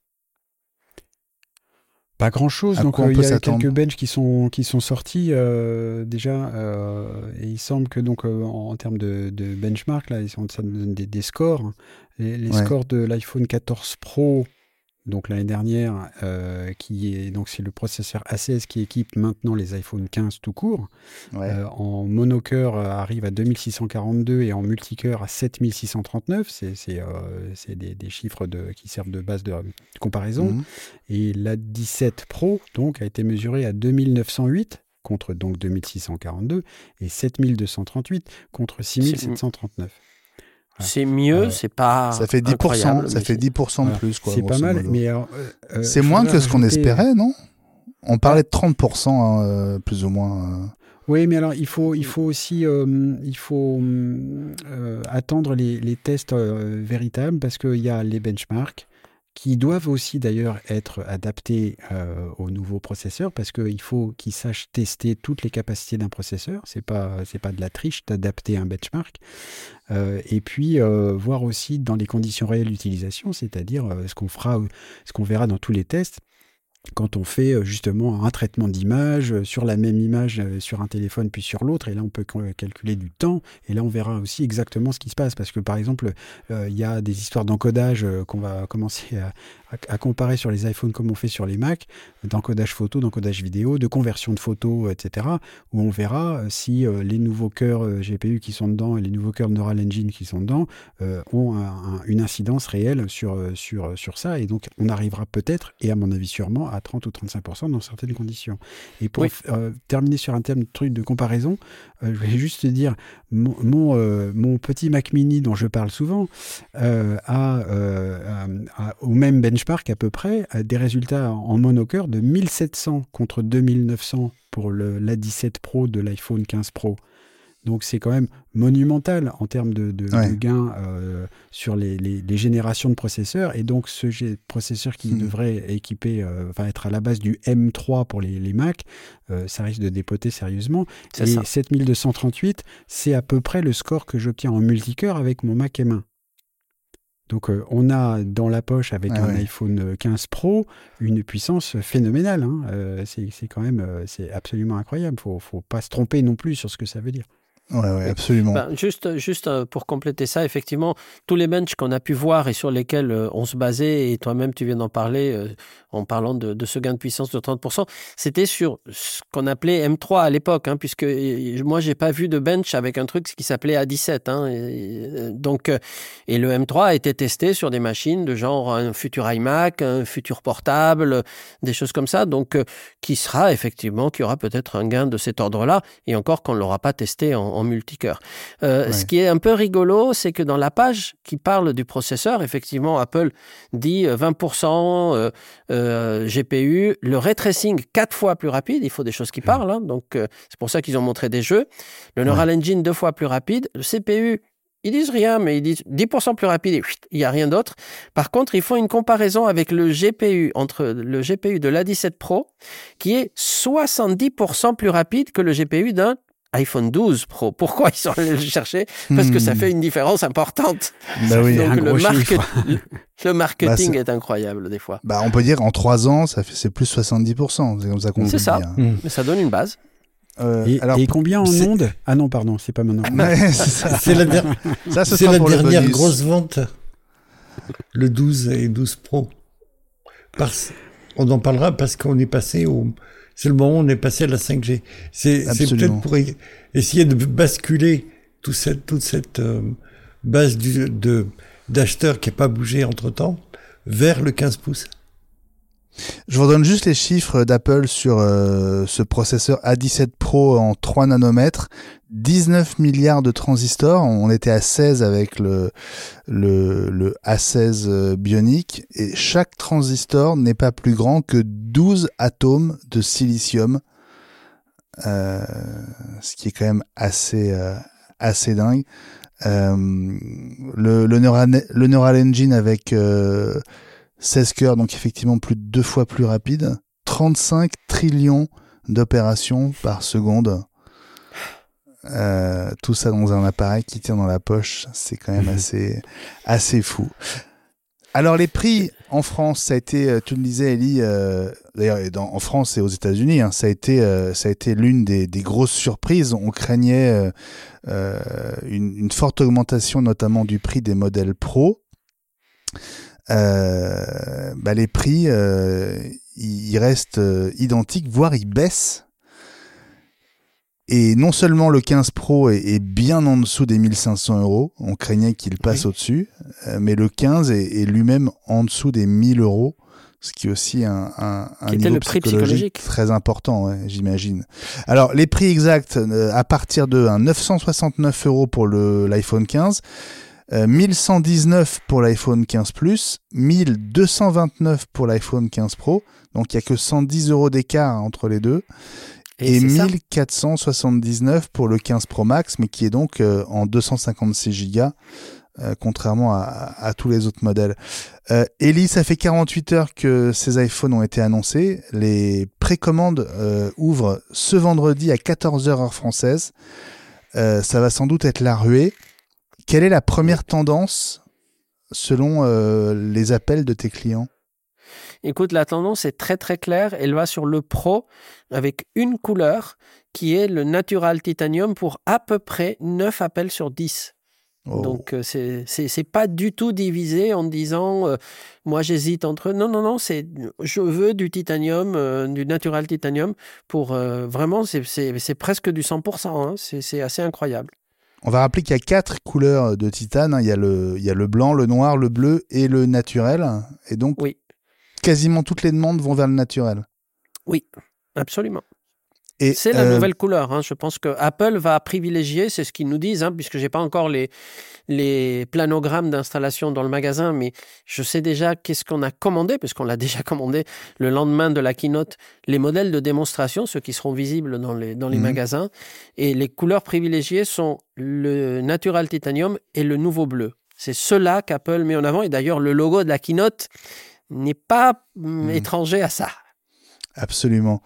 Pas grand-chose. Donc il y a quelques benches qui sont sortis déjà, et il semble que donc en termes de benchmark là, ça donne des scores. Les scores de l'iPhone 14 Pro, donc l'année dernière, c'est le processeur A16 qui équipe maintenant les iPhone 15 tout court. En monocœur arrive à 2642 et en multicœur à 7639. C'est des chiffres qui servent de base de comparaison. Et la 17 Pro donc a été mesurée à 2908 contre donc 2642 et 7238 contre 6739. C'est mieux, c'est pas. Ça fait 10%, ça fait 10% de plus, quoi. C'est pas mal, mais c'est moins que ce qu'on espérait, non? On parlait de 30%, plus ou moins. Oui, mais alors il faut aussi attendre les tests véritables parce qu'il y a les benchmarks qui doivent aussi d'ailleurs être adaptés aux nouveaux processeurs parce qu'il faut qu'ils sachent tester toutes les capacités d'un processeur. C'est pas de la triche d'adapter un benchmark. Et puis voir aussi dans les conditions réelles d'utilisation, c'est-à-dire ce qu'on verra dans tous les tests. Quand on fait justement un traitement d'image sur la même image sur un téléphone puis sur l'autre, et là on peut calculer du temps, et là on verra aussi exactement ce qui se passe, parce que par exemple il y a des histoires d'encodage qu'on va commencer à comparer sur les iPhones comme on fait sur les Mac, d'encodage photo, d'encodage vidéo, de conversion de photos, etc., où on verra si les nouveaux cœurs GPU qui sont dedans et les nouveaux cœurs Neural Engine qui sont dedans ont une incidence réelle sur ça, et donc on arrivera peut-être, et à mon avis sûrement, à 30 ou 35% dans certaines conditions. Et pour terminer sur un truc de comparaison, je vais juste te dire, mon petit Mac Mini dont je parle souvent a au même benchmark à peu près des résultats en monocœur de 1700 contre 2900 pour l'A17 Pro de l'iPhone 15 Pro. Donc c'est quand même monumental en termes de gains sur les générations de processeurs. Et donc ce processeur qui devrait va être à la base du M3 pour les Mac, ça risque de dépoter sérieusement. Et ça. 7238, c'est à peu près le score que j'obtiens en multicœur avec mon Mac M1. Donc on a dans la poche avec un iPhone 15 Pro une puissance phénoménale. Hein. C'est quand même c'est absolument incroyable. Faut pas se tromper non plus sur ce que ça veut dire. Ouais, absolument. Juste pour compléter ça, effectivement, tous les benches qu'on a pu voir et sur lesquels on se basait, et toi-même tu viens d'en parler en parlant de ce gain de puissance de 30%, c'était sur ce qu'on appelait M3 à l'époque, hein, puisque moi j'ai pas vu de bench avec un truc qui s'appelait A17. Hein, et le M3 a été testé sur des machines de genre un futur iMac, un futur portable, des choses comme ça, donc qui aura peut-être un gain de cet ordre-là, et encore qu'on ne l'aura pas testé en multicœur. Ce qui est un peu rigolo, c'est que dans la page qui parle du processeur, effectivement, Apple dit 20% GPU, le ray tracing 4 fois plus rapide, il faut des choses qui parlent, hein, donc c'est pour ça qu'ils ont montré des jeux. Le Neural Engine 2 fois plus rapide, le CPU, ils disent rien, mais ils disent 10% plus rapide et il n'y a rien d'autre. Par contre, ils font une comparaison avec le GPU, entre le GPU de l'A17 Pro, qui est 70% plus rapide que le GPU d'un iPhone 12 Pro. Pourquoi ils sont allés le chercher? Parce que ça fait une différence importante. Bah oui, donc le marketing est incroyable des fois. On peut dire en 3 ans, c'est plus 70%. C'est comme ça qu'on peut le dire. C'est ça. Mais ça donne une base. Et combien en ondes? Ah non, pardon, c'est pas maintenant. C'est ça. C'est la dernière grosse vente. Le 12 et 12 Pro. On en parlera parce qu'on est passé c'est le moment où on est passé à la 5G. C'est peut-être pour essayer de basculer toute cette base d'acheteurs qui n'a pas bougé entre-temps vers le 15 pouces. Je vous donne juste les chiffres d'Apple sur ce processeur A17 Pro en 3 nanomètres. 19 milliards de transistors. On était à 16 avec le A16 Bionic. Et chaque transistor n'est pas plus grand que 12 atomes de silicium. Ce qui est quand même assez dingue. Le Neural Engine avec 16 cœurs, donc effectivement plus de 2 fois plus rapide. 35 trillions d'opérations par seconde. Tout ça dans un appareil qui tient dans la poche, c'est quand même assez fou. Alors les prix en France, ça a été, tu le disais Elie, d'ailleurs en France et aux États-Unis, hein, ça a été l'une des grosses surprises. On craignait une forte augmentation, notamment du prix des modèles Pro. Les prix, ils restent identiques, voire ils baissent. Et non seulement le 15 Pro est bien en dessous des 1500 €, on craignait qu'il passe au-dessus, mais le 15 est lui-même en dessous des 1000 €, ce qui est aussi un niveau psychologique très important, j'imagine. Alors, les prix exacts, à partir de 969 € pour l'iPhone 15, 1119 pour l'iPhone 15 Plus, 1229 pour l'iPhone 15 Pro, donc il n'y a que 110 € d'écart entre les deux. Et 1479 pour le 15 Pro Max, mais qui est donc en 256 Go, contrairement à tous les autres modèles. Elie, ça fait 48 heures que ces iPhones ont été annoncés. Les précommandes ouvrent ce vendredi à 14h heure française. Ça va sans doute être la ruée. Quelle est la première tendance selon les appels de tes clients ? Écoute, la tendance est très très claire. Elle va sur le Pro avec une couleur qui est le Natural Titanium pour à peu près 9 appels sur 10. Oh. Donc, c'est pas du tout divisé en disant moi j'hésite entre... Non, je veux du titanium, du Natural Titanium pour vraiment, c'est presque du 100%. Hein, c'est assez incroyable. On va rappeler qu'il y a 4 couleurs de titane. Hein. Il y a le blanc, le noir, le bleu et le naturel. Et donc, oui. quasiment toutes les demandes vont vers le naturel. Oui, absolument. Et c'est la nouvelle couleur. Hein. Je pense que Apple va privilégier, c'est ce qu'ils nous disent, hein, puisque j'ai pas encore les planogrammes d'installation dans le magasin, mais je sais déjà qu'est-ce qu'on a commandé, parce qu'on l'a déjà commandé le lendemain de la keynote, les modèles de démonstration, ceux qui seront visibles dans les magasins. Et les couleurs privilégiées sont le Natural Titanium et le nouveau bleu. C'est ceux-là qu'Apple met en avant. Et d'ailleurs, le logo de la keynote n'est pas étranger à ça. Absolument.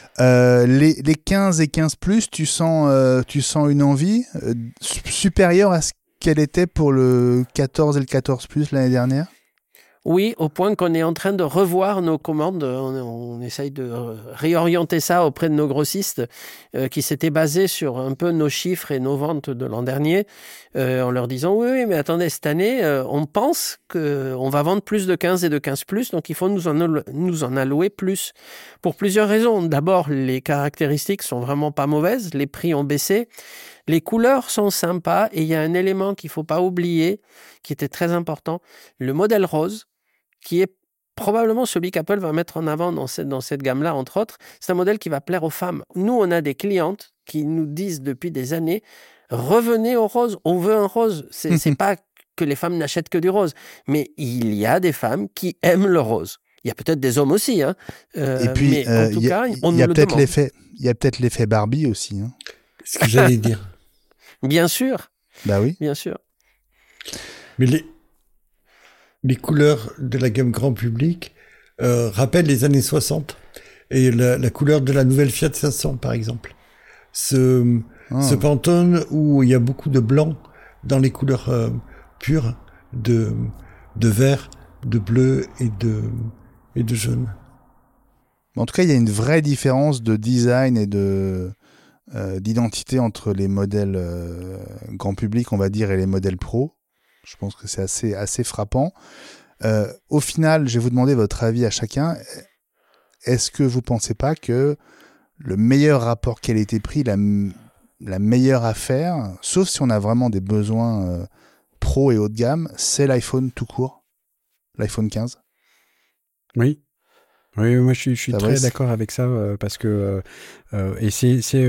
Les 15 et 15 plus, tu sens une envie supérieure à ce qu'elle était pour le 14 et le 14 plus l'année dernière? Oui, au point qu'on est en train de revoir nos commandes. On essaye de réorienter ça auprès de nos grossistes qui s'étaient basés sur un peu nos chiffres et nos ventes de l'an dernier, en leur disant oui, mais attendez, cette année, on pense qu'on va vendre plus de 15 et de 15 plus, donc il faut nous en allouer plus. Pour plusieurs raisons. D'abord, les caractéristiques sont vraiment pas mauvaises, les prix ont baissé. Les couleurs sont sympas et il y a un élément qu'il ne faut pas oublier, qui était très important, le modèle rose, qui est probablement celui qu'Apple va mettre en avant dans cette gamme-là, entre autres. C'est un modèle qui va plaire aux femmes. Nous, on a des clientes qui nous disent depuis des années, revenez au rose, on veut un rose. C'est pas que les femmes n'achètent que du rose, mais il y a des femmes qui aiment le rose. Il y a peut-être des hommes aussi, hein. Et puis, mais en tout cas, on nous le demande. Il y a peut-être l'effet Barbie aussi. Hein. C'est ce que j'allais dire. Bien sûr. Bah oui. Bien sûr. Mais les couleurs de la gamme grand public rappellent les années 60 et la couleur de la nouvelle Fiat 500 par exemple. Ce Pantone où il y a beaucoup de blanc dans les couleurs pures de vert, de bleu et de jaune. En tout cas, il y a une vraie différence de design et d'identité entre les modèles grand public, on va dire, et les modèles pro. Je pense que c'est assez frappant. Au final, je vais vous demander votre avis à chacun. Est-ce que vous ne pensez pas que le meilleur rapport qualité-prix, la meilleure affaire, sauf si on a vraiment des besoins pro et haut de gamme, c'est l'iPhone tout court, l'iPhone 15? Oui. Oui, moi je suis très d'accord avec ça parce que et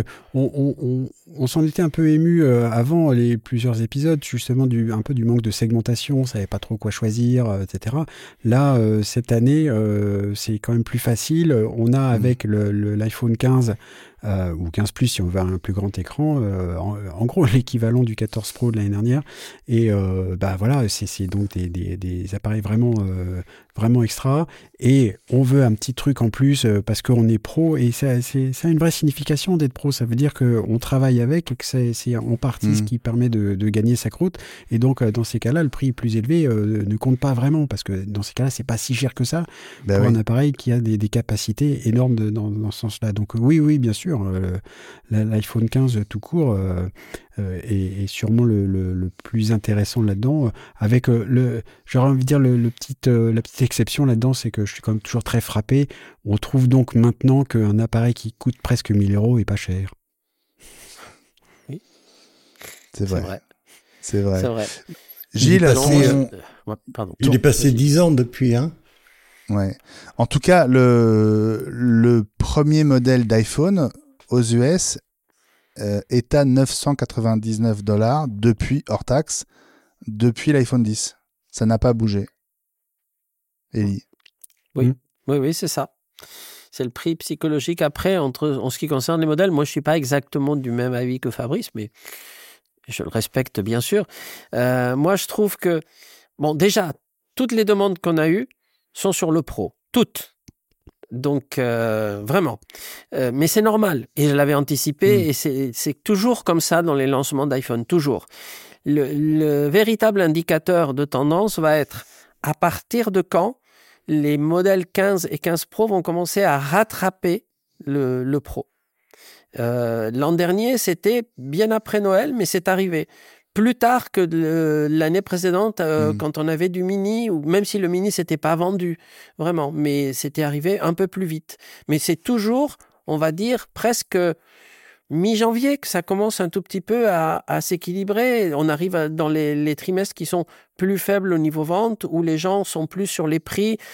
on s'en était un peu ému avant les plusieurs épisodes justement un peu du manque de segmentation, on savait pas trop quoi choisir, etc. Là cette année c'est quand même plus facile. On a avec l'iPhone 15 ou 15 Plus si on veut un plus grand écran, en gros l'équivalent du 14 Pro de l'année dernière. Et voilà, c'est donc des appareils vraiment vraiment extra. Et on veut un petit truc en plus parce qu'on est pro et ça a une vraie signification d'être pro. Ça veut dire qu'on travaille avec et que c'est en partie ce qui permet de gagner sa croûte. Et donc dans ces cas-là, le prix plus élevé ne compte pas vraiment parce que dans ces cas-là, c'est pas si cher que ça pour un appareil qui a des capacités énormes dans ce sens-là. Donc oui, bien sûr, l'iPhone 15 tout court est sûrement le plus intéressant là-dedans. Avec j'aurais envie de dire la petite exception là-dedans, c'est que je suis quand même toujours très frappé. On trouve donc maintenant qu'un appareil qui coûte presque 1 000 € est pas cher. Oui. C'est vrai. Gilles, il est passé 10 ans depuis, hein. Ouais. En tout cas, le premier modèle d'iPhone aux US est à $999 depuis hors taxe, depuis l'iPhone 10. Ça n'a pas bougé. Élie. Oui, c'est ça. C'est le prix psychologique. Après, en ce qui concerne les modèles, moi, je ne suis pas exactement du même avis que Fabrice, mais je le respecte bien sûr. Moi, je trouve que, déjà, toutes les demandes qu'on a eues sont sur le Pro. Toutes. Donc, vraiment. Mais c'est normal. Et je l'avais anticipé. Et c'est toujours comme ça dans les lancements d'iPhone. Toujours. Le véritable indicateur de tendance va être à partir de quand les modèles 15 et 15 Pro vont commencer à rattraper le Pro. L'an dernier, c'était bien après Noël, mais c'est arrivé plus tard que l'année précédente, quand on avait du Mini, ou même si le Mini s'était pas vendu, vraiment, mais c'était arrivé un peu plus vite. Mais c'est toujours, on va dire, presque mi-janvier que ça commence un tout petit peu à s'équilibrer. On arrive dans les trimestres qui sont plus faibles au niveau vente, où les gens sont plus sur les prix.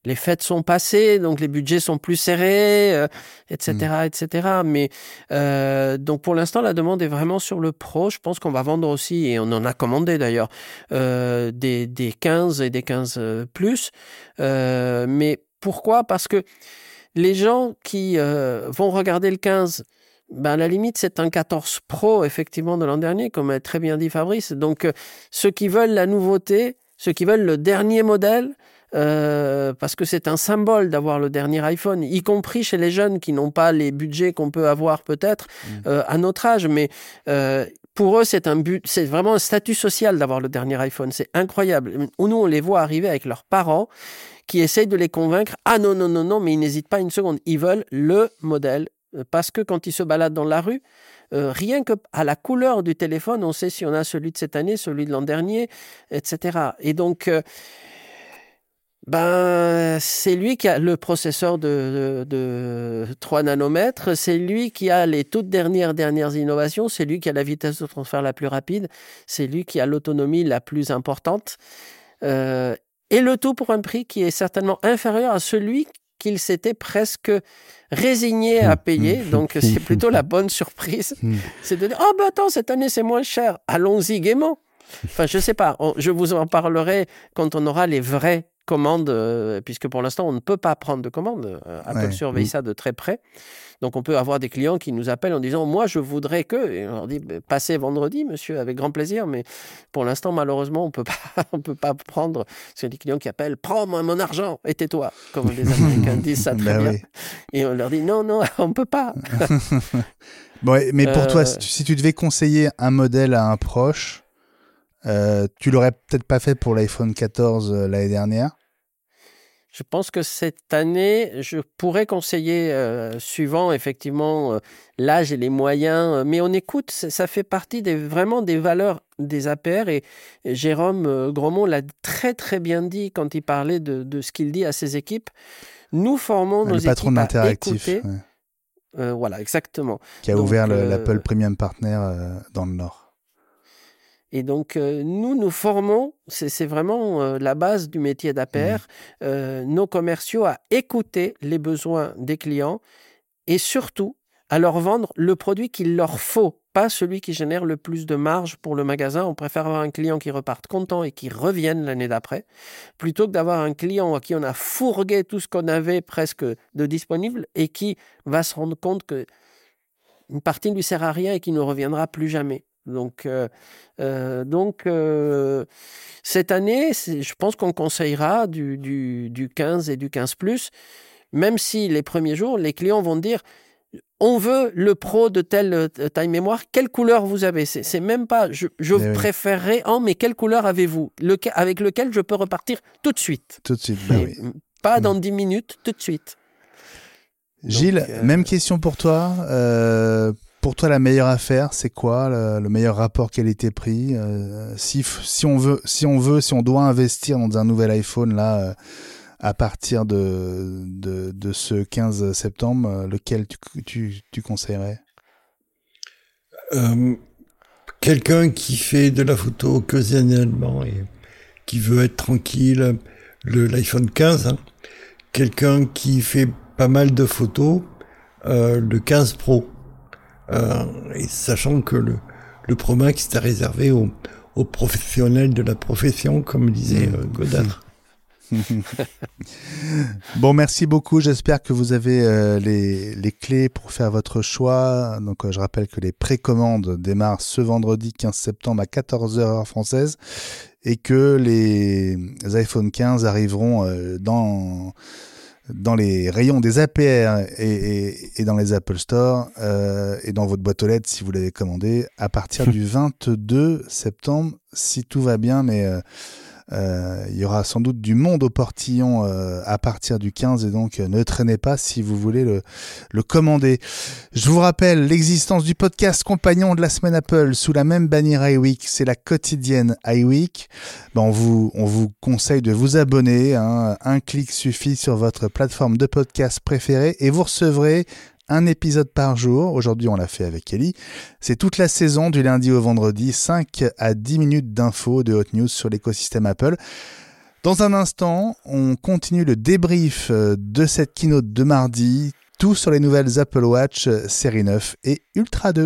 les fêtes sont passées, donc les budgets sont plus serrés, etc., etc. Mais donc pour l'instant, la demande est vraiment sur le Pro. Je pense qu'on va vendre aussi, et on en a commandé d'ailleurs, des 15 et des 15 plus. Mais pourquoi ? Parce que les gens qui vont regarder le 15, à la limite, c'est un 14 Pro, effectivement, de l'an dernier, comme a très bien dit Fabrice. Donc, ceux qui veulent la nouveauté, ceux qui veulent le dernier modèle, parce que c'est un symbole d'avoir le dernier iPhone, y compris chez les jeunes qui n'ont pas les budgets qu'on peut avoir peut-être à notre âge, mais pour eux c'est vraiment un statut social d'avoir le dernier iPhone, c'est incroyable. Nous on les voit arriver avec leurs parents qui essayent de les convaincre, non, mais ils n'hésitent pas une seconde, ils veulent le modèle, parce que quand ils se baladent dans la rue, rien que à la couleur du téléphone, on sait si on a celui de cette année, celui de l'an dernier, etc. Et donc c'est lui qui a le processeur de 3 nanomètres, c'est lui qui a les toutes dernières innovations, c'est lui qui a la vitesse de transfert la plus rapide, c'est lui qui a l'autonomie la plus importante, et le tout pour un prix qui est certainement inférieur à celui qu'il s'était presque résigné à payer. Donc c'est plutôt la bonne surprise, c'est de dire « Oh attends, cette année c'est moins cher, allons-y gaiement ». Enfin, je sais pas, je vous en parlerai quand on aura les vraies commandes, puisque pour l'instant, on ne peut pas prendre de commandes. Apple surveille ça de très près. Donc, on peut avoir des clients qui nous appellent en disant « Moi, je voudrais que… » Et on leur dit « Passez vendredi, monsieur, avec grand plaisir. » Mais pour l'instant, malheureusement, on peut pas prendre. C'est des clients qui appellent « Prends-moi mon argent et tais-toi !» Comme les Américains disent ça très bien. Oui. Et on leur dit « Non, on ne peut pas. » Bon, mais pour toi, si tu devais conseiller un modèle à un proche, tu l'aurais peut-être pas fait pour l'iPhone 14 l'année dernière? Je pense que cette année, je pourrais conseiller, suivant effectivement l'âge et les moyens, mais on écoute, ça fait partie vraiment des valeurs des APR, et Jérôme Grosmont l'a très très bien dit quand il parlait de ce qu'il dit à ses équipes. Nous formons nos équipes à écouter. Ouais. Voilà, exactement. Qui a ouvert l'Apple Premium Partner dans le Nord. Et donc, nous formons, c'est vraiment la base du métier d'APR, nos commerciaux à écouter les besoins des clients et surtout à leur vendre le produit qu'il leur faut, pas celui qui génère le plus de marge pour le magasin. On préfère avoir un client qui reparte content et qui revienne l'année d'après, plutôt que d'avoir un client à qui on a fourgué tout ce qu'on avait presque de disponible et qui va se rendre compte qu'une partie ne lui sert à rien et qui ne reviendra plus jamais. Donc, cette année, je pense qu'on conseillera du 15 et du 15 Plus, même si les premiers jours, les clients vont dire « On veut le Pro de telle taille mémoire, quelle couleur vous avez ?» C'est même pas « Je préférerais mais quelle couleur avez-vous avec lequel je peux repartir tout de suite ?» Tout de suite, oui. Pas dans 10 minutes, tout de suite. Gilles, même question pour toi. Pour toi, la meilleure affaire, c'est quoi le meilleur rapport qualité-prix? Si on doit investir dans un nouvel iPhone là, à partir de ce 15 septembre, lequel tu conseillerais? Quelqu'un qui fait de la photo occasionnellement et qui veut être tranquille, l'iPhone 15. Hein. Quelqu'un qui fait pas mal de photos, le 15 Pro. Et sachant que le Pro Max était réservé aux professionnels de la profession, comme disait Godard. Bon, merci beaucoup. J'espère que vous avez les clés pour faire votre choix. Donc, je rappelle que les précommandes démarrent ce vendredi 15 septembre à 14h heure française et que les iPhone 15 arriveront dans les rayons des APR et dans les Apple Store et dans votre boîte aux lettres si vous l'avez commandé à partir du 22 septembre si tout va bien, mais il y aura sans doute du monde au portillon à partir du 15 et donc ne traînez pas si vous voulez le commander. Je vous rappelle l'existence du podcast compagnon de la semaine Apple sous la même bannière iWeek, c'est la quotidienne iWeek. On vous conseille de vous abonner, hein. Un clic suffit sur votre plateforme de podcast préférée et vous recevrez un épisode par jour. Aujourd'hui, on l'a fait avec Ellie. C'est toute la saison du lundi au vendredi, 5 à 10 minutes d'infos, de hot news sur l'écosystème Apple. Dans un instant, on continue le débrief de cette keynote de mardi, tout sur les nouvelles Apple Watch série 9 et Ultra 2.